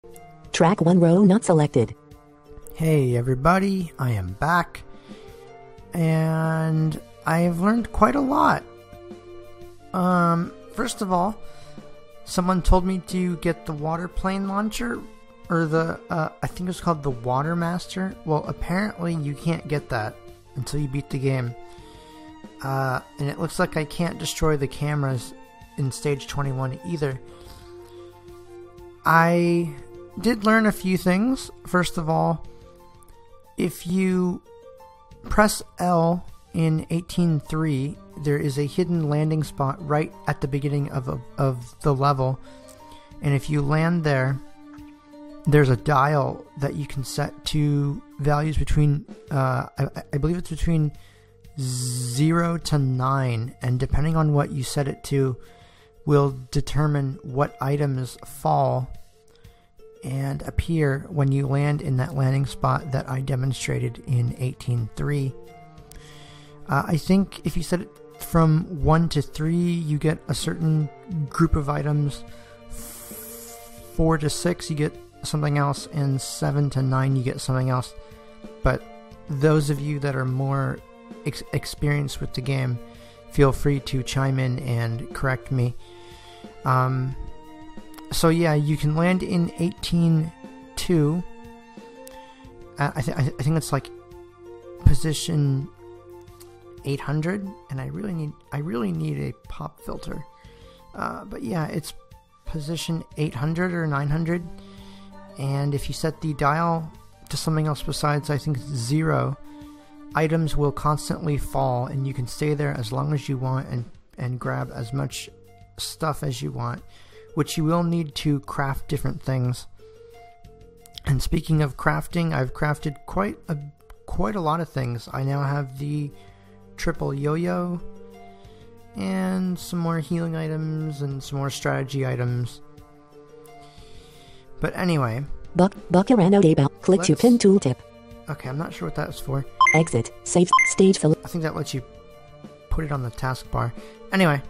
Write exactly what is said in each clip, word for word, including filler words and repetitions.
Track one row not selected. Hey everybody, I am back, and I have learned quite a lot. Um, first of all, someone told me to get the water plane launcher, or the, uh, I think it's called the Water Master. Well, apparently you can't get that until you beat the game. Uh, and it looks like I can't destroy the cameras in stage twenty-one either. I did learn a few things. First of all, if you press L in eighteen three, there is a hidden landing spot right at the beginning of, a, of the level. And if you land there, there's a dial that you can set to values between, uh, I, I believe it's between zero to nine. And depending on what you set it to, will determine what items fall and appear when you land in that landing spot that I demonstrated in eighteen three. Uh, I think if you set it from one to three, you get a certain group of items. four to six, you get something else, and seven to nine, you get something else. But those of you that are more ex experienced with the game, feel free to chime in and correct me. Um... So yeah, you can land in eighteen two. Uh, I, th I, th I think it's like position eight hundred, and I really need I really need a pop filter. Uh, but yeah, it's position eight hundred or nine hundred, and if you set the dial to something else besides, I think zero, items will constantly fall, and you can stay there as long as you want and and grab as much stuff as you want, which you will need to craft different things. And speaking of crafting, I've crafted quite a quite a lot of things. I now have the triple yo-yo and some more healing items and some more strategy items. But anyway, Buck Buckarano Deba. Click to pin tooltip. Okay, I'm not sure what that's for. Exit. Save stage fill. I think that lets you put it on the taskbar. Anyway.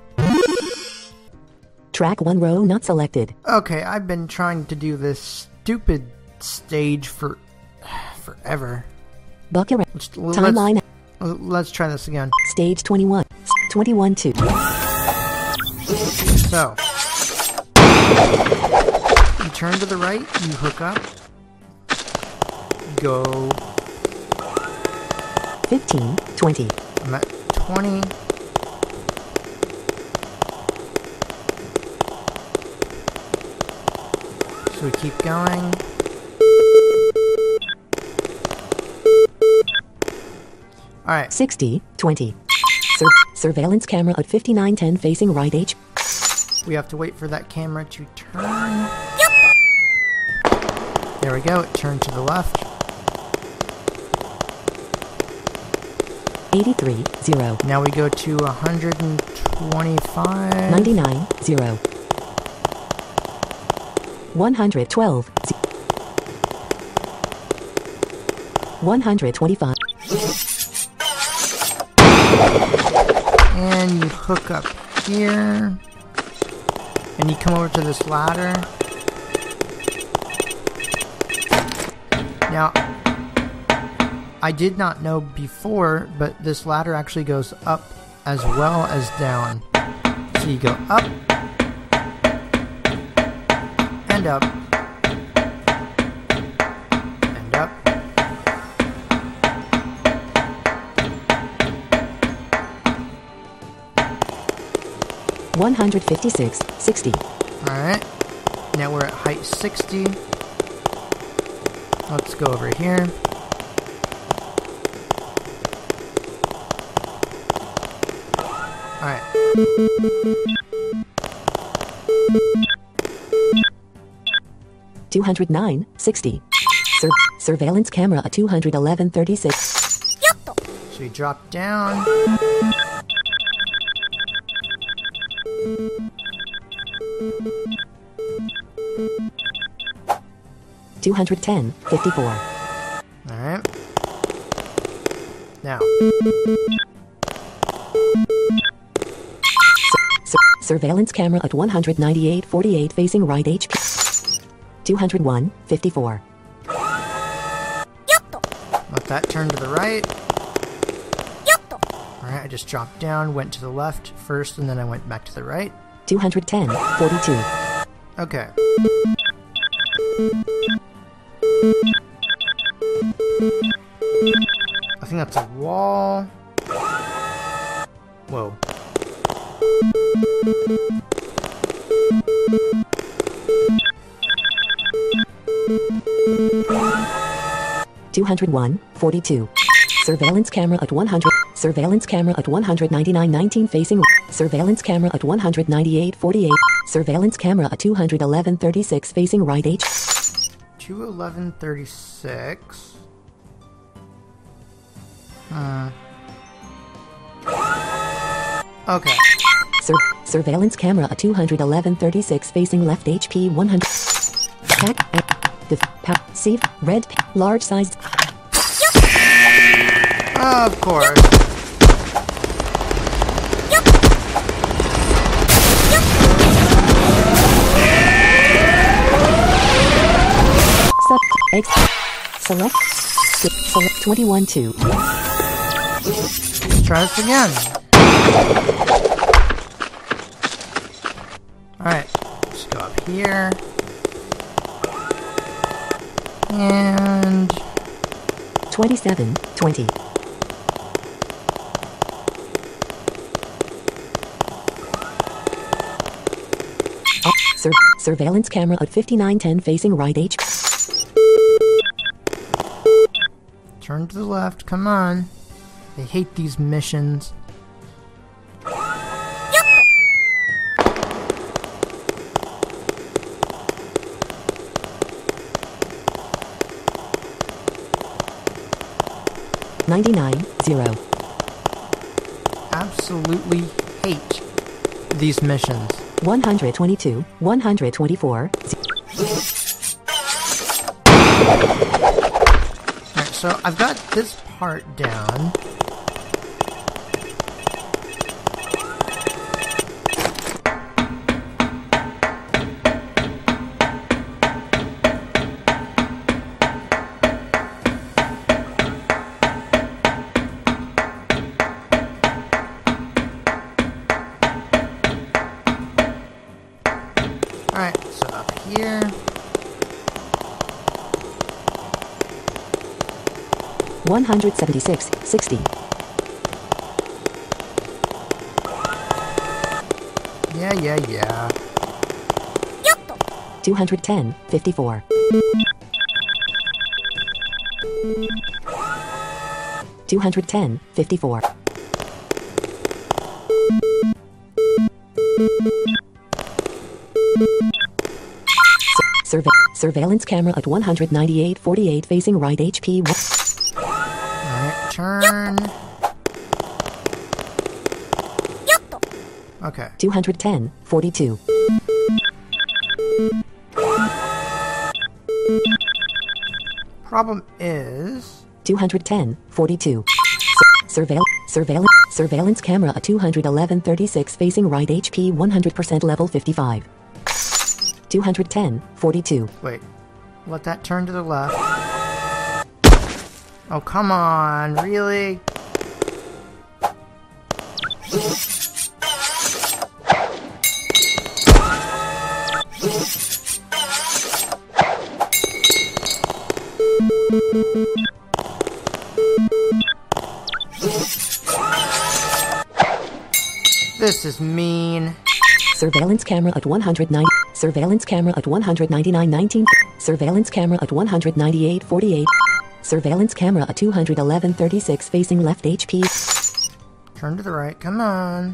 Track one row not selected. Okay, I've been trying to do this stupid stage for forever. Buckarano. Let's, Timeline. Let's, let's try this again. Stage twenty-one. twenty-one two. So, you turn to the right, you hook up, go fifteen, twenty. I'm at twenty. So we keep going. Alright. sixty, twenty. Sur surveillance camera at fifty-nine ten facing right H. We have to wait for that camera to turn. Yep. There we go, it turned to the left. eighty-three, zero. Now we go to one hundred twenty-five. ninety-nine, zero. one hundred twelve. one hundred twenty-five. And you hook up here. And you come over to this ladder. Now, I did not know before, but this ladder actually goes up as well as down. So you go up, and up, and up. one hundred fifty-six, sixty. Alright, now we're at height sixty. Let's go over here. Alright. two hundred nine, sixty. Sur surveillance camera at two hundred eleven, thirty-six. So you drop down. two hundred ten, fifty-four. Alright. Now. Sur surveillance camera at one hundred ninety-eight, forty-eight facing right H P. two hundred one, fifty-four. Let that turn to the right. Alright, I just dropped down, went to the left first, and then I went back to the right. two hundred ten, forty-two. Okay. I think that's a wall. Whoa. two hundred one, forty-two. Surveillance camera at one hundred. Surveillance camera at one ninety-nine, nineteen facing. Surveillance camera at one ninety-eight, forty-eight. Surveillance camera at two eleven, thirty-six facing right H. two eleven, thirty-six. Hmm. Okay. Sur surveillance camera at two eleven, thirty-six facing left H P one hundred. Pack. Def. Pack. Save. Red. Large sized. Of course. Sub. X. Select. Skip. Select twenty-one, two. Let's try this again. Alright. Let's go up here. And twenty-seven, twenty. Up. Sur surveillance camera at fifty-nine, ten facing right H. turn to the left. Come on. I hate these missions. ninety-nine, zero. Absolutely hate these missions. one hundred twenty-two, one hundred twenty-four. Alright, so I've got this part down. Alright, so up here. one hundred seventy-six, sixty. Yeah, yeah, yeah. two hundred ten, fifty-four. two hundred ten, fifty-four. Surve surveillance camera at one ninety-eight, forty-eight facing right H P one. Alright, turn. Okay. two hundred ten, forty-two. Problem is... two hundred ten, forty-two. Sur surveil surveillance surveillance camera at two eleven, thirty-six facing right H P one hundred percent level fifty-five. two hundred ten, forty-two. Wait. Let that turn to the left. Oh, come on. Really? This is mean. Surveillance camera at one hundred nine. Surveillance camera at one ninety-nine, nineteen. Surveillance camera at one ninety-eight, forty-eight. Surveillance camera at two eleven, thirty-six facing left H P. Turn to the right. Come on.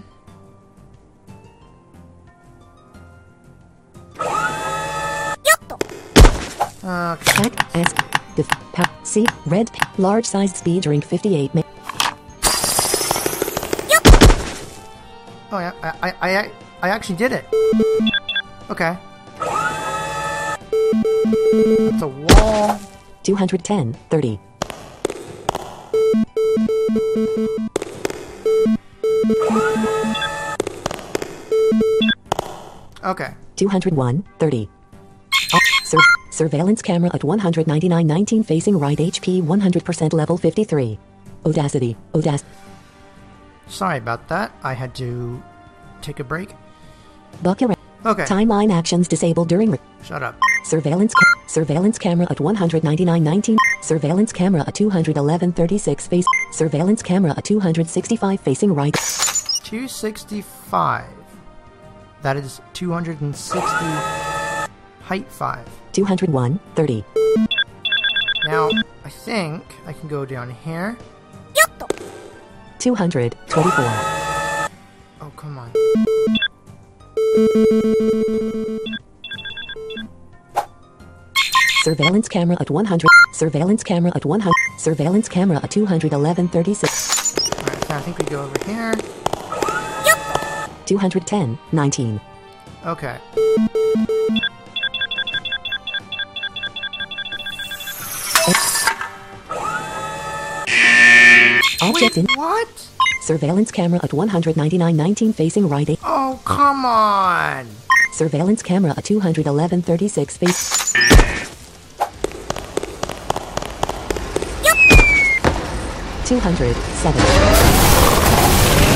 Okay. Pack S. Def. Pack C. Red. Large sized speed drink fifty-eight. Ma Oh yeah, I, I, I, I actually did it. Okay. That's a wall. two hundred ten, thirty. Okay. two hundred one, thirty. Up. Sur Surveillance camera at one ninety-nine nineteen facing right H P one hundred percent level fifty-three. Audacity. Audacity. Sorry about that. I had to take a break. Bucket. Okay. Timeline actions disabled during. Re- Shut up. Surveillance. Ca- surveillance camera at one ninety-nine nineteen. Surveillance camera at two eleven thirty-six face. Surveillance camera at two sixty-five facing right. two sixty-five. That is two hundred sixty. Height five. two oh one thirty. Now, I think I can go down here. two twenty-four. Oh, come on. Surveillance camera at one hundred. Surveillance camera at one hundred. Surveillance camera at two eleven thirty-six. Alright, so I think we go over here. two ten nineteen. Okay. Object in. Wait, what? Surveillance camera at one ninety-nine nineteen facing right. A- Oh, come on! Surveillance camera at two eleven thirty-six face. two hundred seven.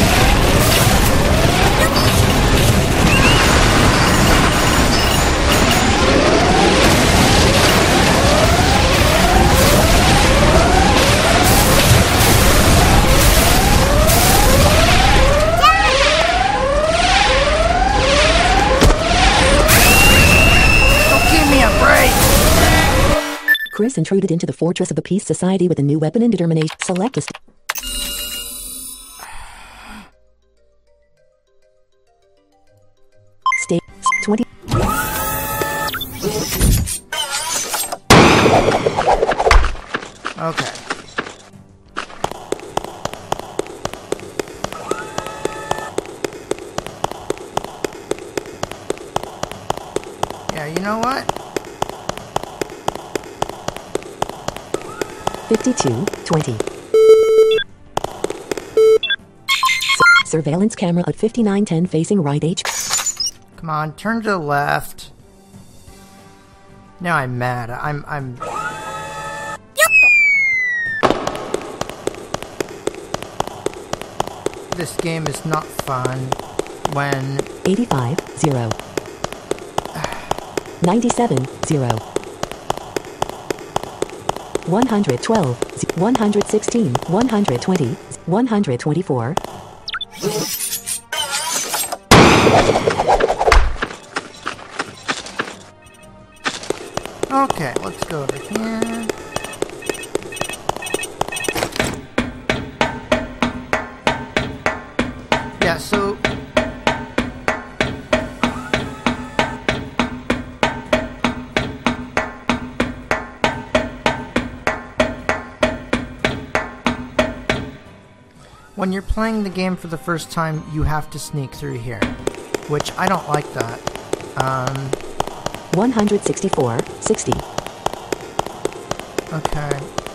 Chris intruded into the fortress of the Peace Society with a new weapon and determination. Select a st- State twenty. Okay. Yeah, you know what? fifty-two twenty. Surveillance camera at fifty-nine ten facing right H. Come on, turn to the left. Now I'm mad. I'm I'm This game is not fun when eighty-five zero. ninety-seven zero. one hundred twelve, one hundred sixteen, one hundred twenty, one hundred twenty-four. Okay, let's go over here. Yeah, so when you're playing the game for the first time, you have to sneak through here, which I don't like that. Um, one hundred sixty-four sixty. okay.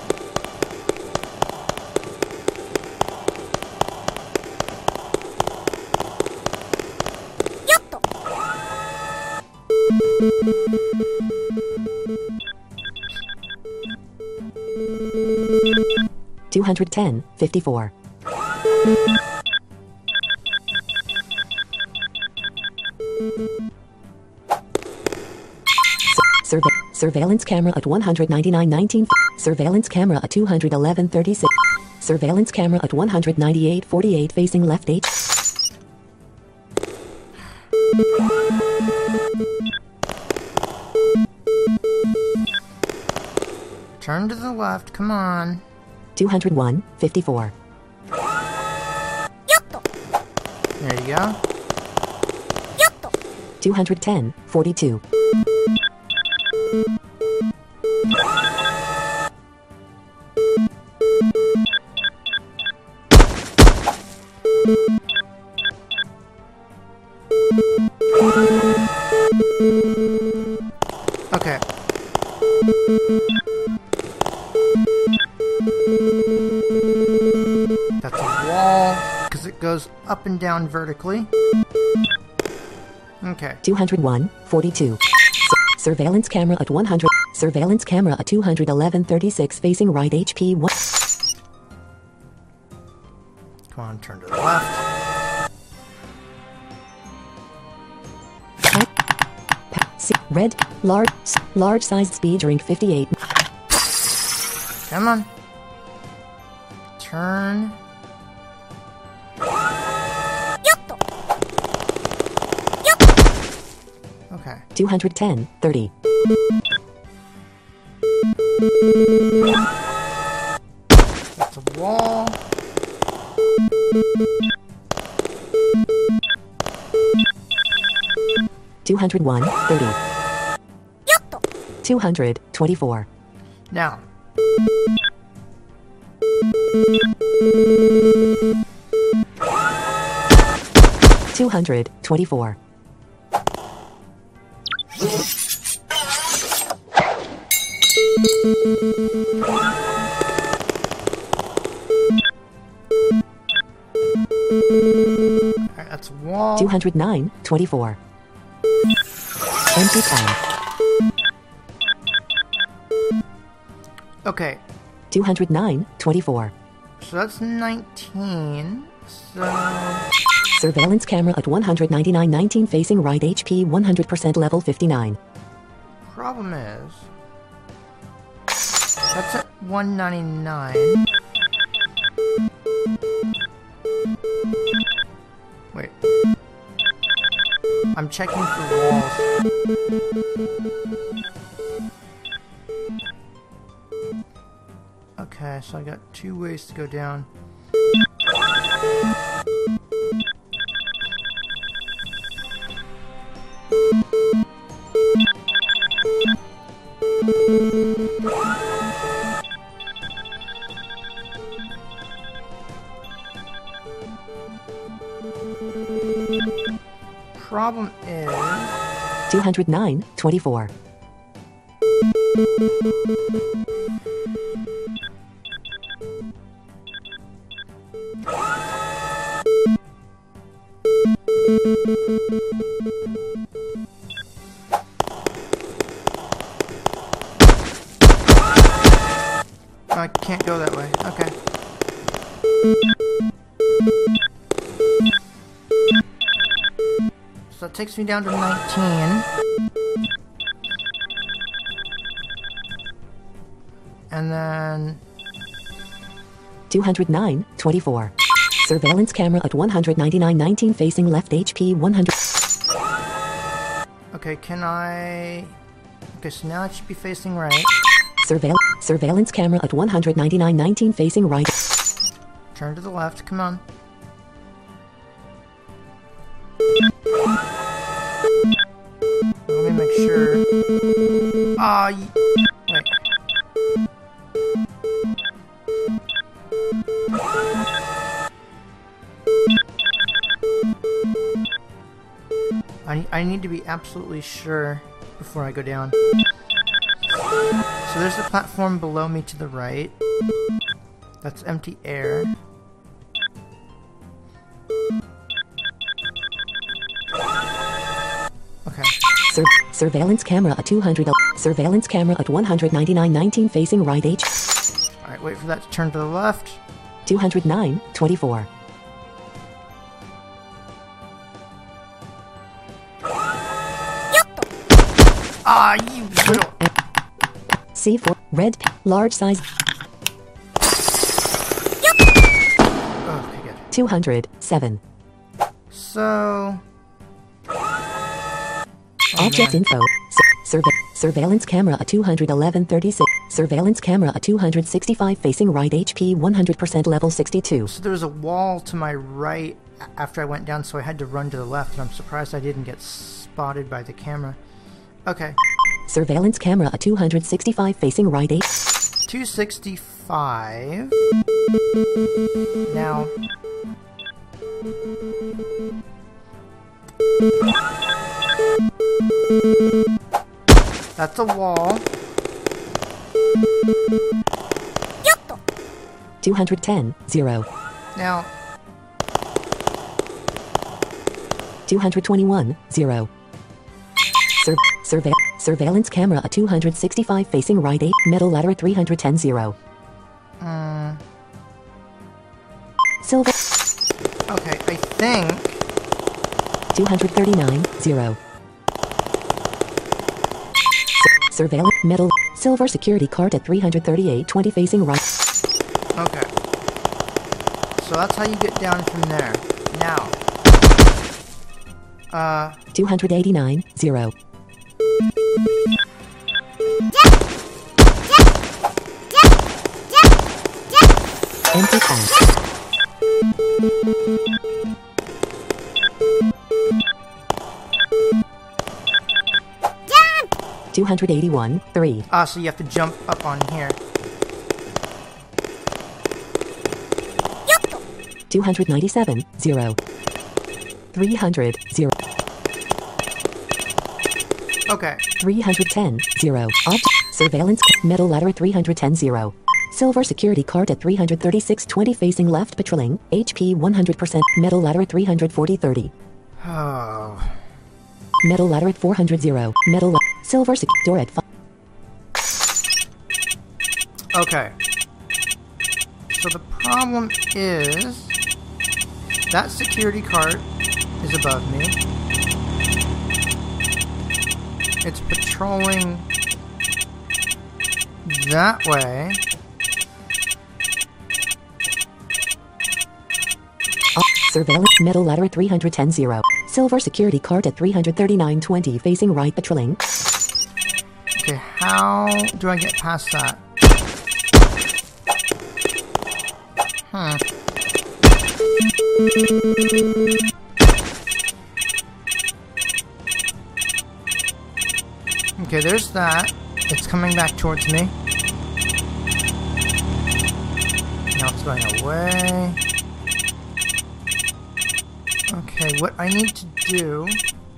two hundred ten fifty-four. Surve- surveillance camera at one ninety-nine nineteen. Surveillance camera at two eleven thirty-six. Surveillance camera at one ninety-eight forty-eight facing left H. Turn to the left, come on. two oh one fifty-four. There you go. two ten forty-two. Okay. That's a wall, because it goes up and down vertically. Okay. two oh one forty-two. Sur- surveillance camera at one hundred. Surveillance camera at two eleven thirty-six facing right H P one. Come on, turn to the left. See, red, large, large sized speed drink fifty-eight. Come on. Turn. Okay. two ten thirty. That's a wall. two oh one thirty. two twenty-four. Now. two twenty-four. Alright, that's a wall. two oh nine twenty-four. Empty time. Okay, two oh nine twenty-four. so that's nineteen. So Surveillance camera at one ninety-nine nineteen facing right H P one hundred percent level fifty-nine. problem is that's at one ninety-nine. Wait. I'm checking for walls. Okay, so I got two ways to go down. Problem is two oh nine twenty-four. I can't go that way. Okay. So it takes me down to nineteen. And then two oh nine twenty-four. Surveillance camera at one ninety-nine nineteen facing left H P one hundred. okay, can I Okay, so now it should be facing right. Surveil surveillance camera at one ninety-nine nineteen facing right. Turn to the left, come on. Let me make sure. Ah, uh, wait. I, I need to be absolutely sure before I go down. So there's the platform below me to the right. That's empty air. Okay. Sur surveillance camera at two hundred. Surveillance camera at one ninety-nine nineteen facing right H. Alright, wait for that to turn to the left. two oh nine twenty-four. Ah, you little. C four. Red. Large size. Okay, good. two hundred seven. So. Object man. info. Sur surve surveillance camera at two eleven thirty-six. Surveillance camera at two sixty-five facing right H P one hundred percent level sixty-two. So there was a wall to my right after I went down, so I had to run to the left, and I'm surprised I didn't get spotted by the camera. Okay. Surveillance camera at two sixty-five facing right H. two sixty-five. Now. That's a wall. two ten zero. Now. two twenty-one zero. Sur survey Surveillance camera at two hundred sixty-five facing right eight. Middle ladder three hundred ten zero. Uh, Silver okay, I think... two hundred thirty-nine zero. Sur- surveillance middle silver security card at three hundred thirty-eight twenty facing right. Okay. So that's how you get down from there. Now. Uh... two hundred eighty-nine zero. Enter pass. two hundred eighty-one three. Ah, so you have to jump up on here. two hundred ninety-seven zero. three hundred zero. Okay. three hundred ten zero. Object surveillance middle ladder three hundred ten zero. Silver security card at three hundred thirty-six twenty facing left patrolling. H P one hundred percent. Middle ladder three hundred forty thirty. Oh. Middle ladder at four hundred zero. Middle la- silver sec- door at five. Okay. So the problem is that security card is above me. It's patrolling that way. Uh, surveillance middle ladder three hundred ten zero. Silver security card at three hundred thirty-nine twenty facing right patrolling. Okay, how do I get past that? Hmm. Okay, there's that. It's coming back towards me. Now it's going away. Okay, what I need to do...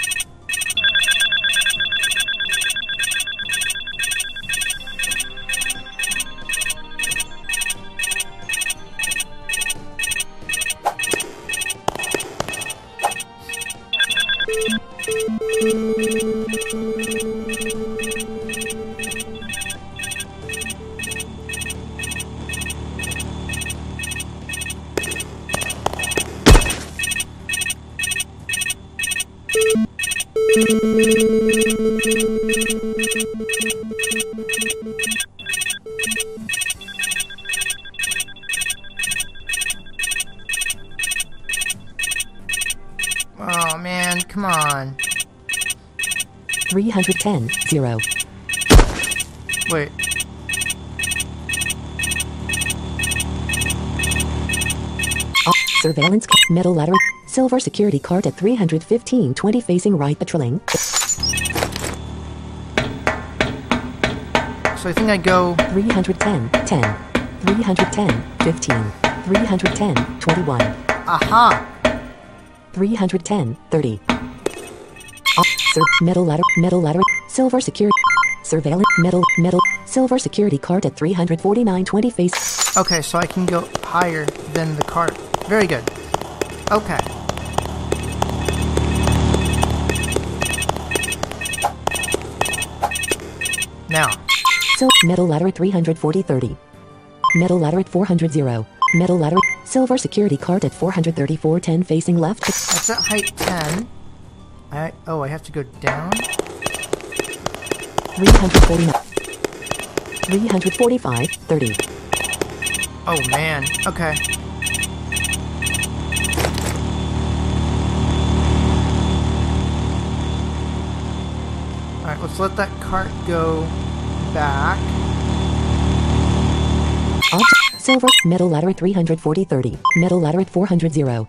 Oh man, come on. three hundred ten zero. Wait. Uh, surveillance ca- middle ladder silver security card at three hundred fifteen twenty facing right patrolling. So I think I go... three hundred ten ten. three hundred ten fifteen. three hundred ten twenty-one. Aha! three hundred ten thirty. Uh, sir, middle ladder, middle ladder, silver security, surveillance, middle, middle, silver security card at three hundred forty-nine twenty face. Okay, so I can go higher than the cart. Very good. Okay. Now. So, middle ladder at three hundred forty thirty. Middle ladder at four hundred zero. Middle ladder, silver security card at four hundred thirty-four ten facing left. That's at height ten. I, oh, I have to go down? three hundred forty-nine. three hundred forty-five thirty. Oh man, okay. Alright, let's let that cart go back. Object, silver, middle ladder at three hundred forty thirty. Middle ladder at four hundred zero.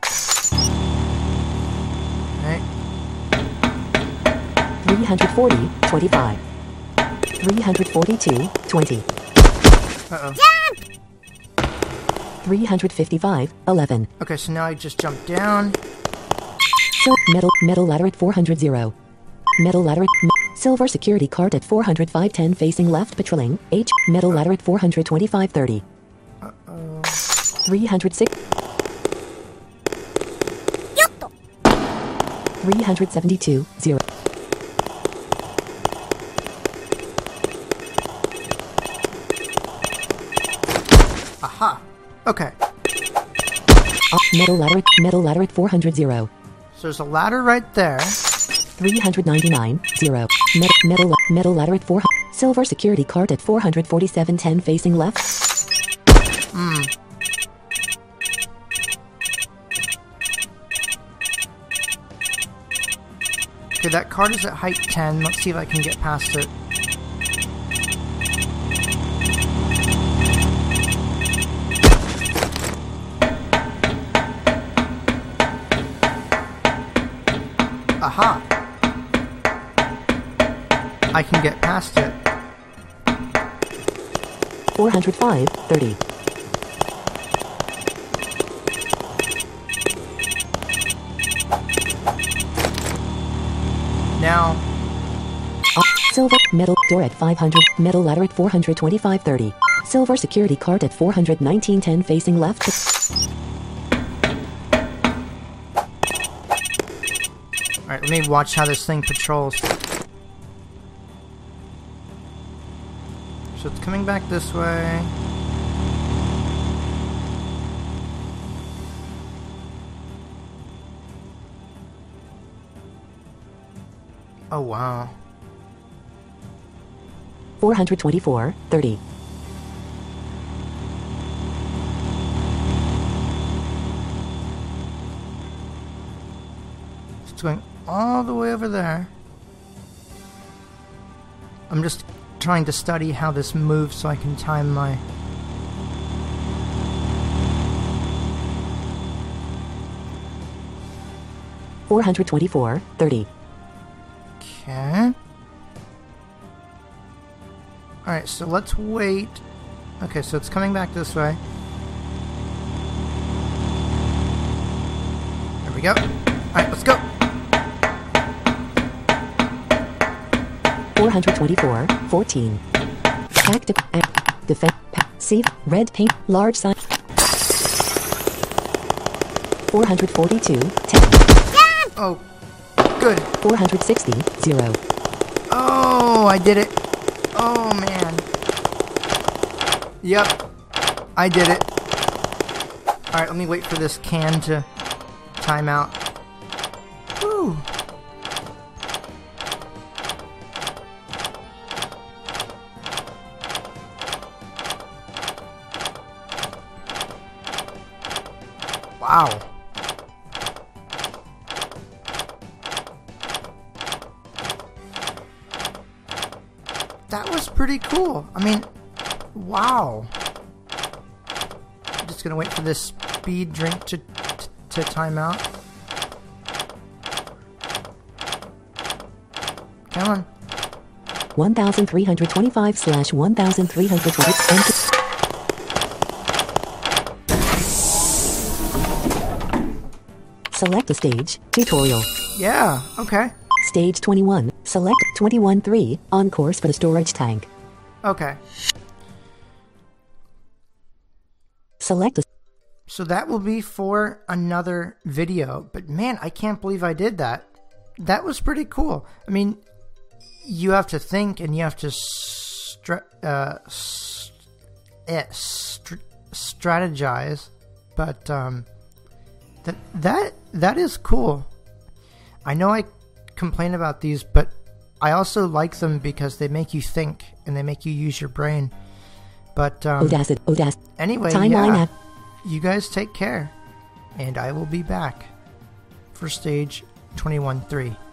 Alright. three hundred forty twenty-five. three hundred forty-two twenty. Uh-oh. three hundred fifty-five eleven. Okay, so now I just jump down. So, middle, middle ladder at four hundred zero. Middle ladder at, mi- silver security card at four hundred five ten facing left patrolling. H, middle ladder at four hundred twenty-five thirty. Uh-oh. three hundred six. three hundred seventy-two zero. Aha. Okay. Up, metal ladder at, metal ladder at four hundred, zero. So there's a ladder right there. three hundred ninety-nine, zero. Metal, metal, metal ladder at four hundred. Silver security card at four hundred forty-seven, ten facing left. Hmm. Okay, that card is at height ten. Let's see if I can get past it. Aha! I can get past it. four hundred five, thirty. Now, Up, silver, metal, door at five hundred, metal ladder at four hundred twenty-five, thirty. Silver security card at four hundred nineteen, ten facing left. alright, let me watch how this thing patrols. So it's coming back this way. Oh wow. four hundred twenty-four, thirty. It's going all the way over there. I'm just trying to study how this moves so I can time my... four hundred twenty-four, thirty. Okay. Alright, so let's wait. Okay, so it's coming back this way. There we go. Alright, let's go. four hundred twenty-four, fourteen. Active, act, defend, pa- save, red paint, large sign. four hundred forty-two, ten. Oh, good. four hundred sixty, zero. Oh, I did it. Oh, man. Yep. I did it. Alright, let me wait for this can to time out. Woo. Wow. That was pretty cool. I mean, wow. I'm just gonna wait for this speed drink to, to, to time out. Come on. one thousand three hundred twenty-five slash one thousand three hundred twenty. Select a stage. Tutorial. Yeah, okay. Stage twenty-one. Select twenty-one three. On course for the storage tank. Okay. Select a... So that will be for another video. But man, I can't believe I did that. That was pretty cool. I mean, you have to think and you have to stra- uh, st- eh, st- strategize. But um, that that that is cool. I know I complain about these, but I also like them because they make you think and they make you use your brain. But um, Audacity. Audacity. anyway, Timeline yeah, app. you guys take care, and I will be back for stage twenty-one three.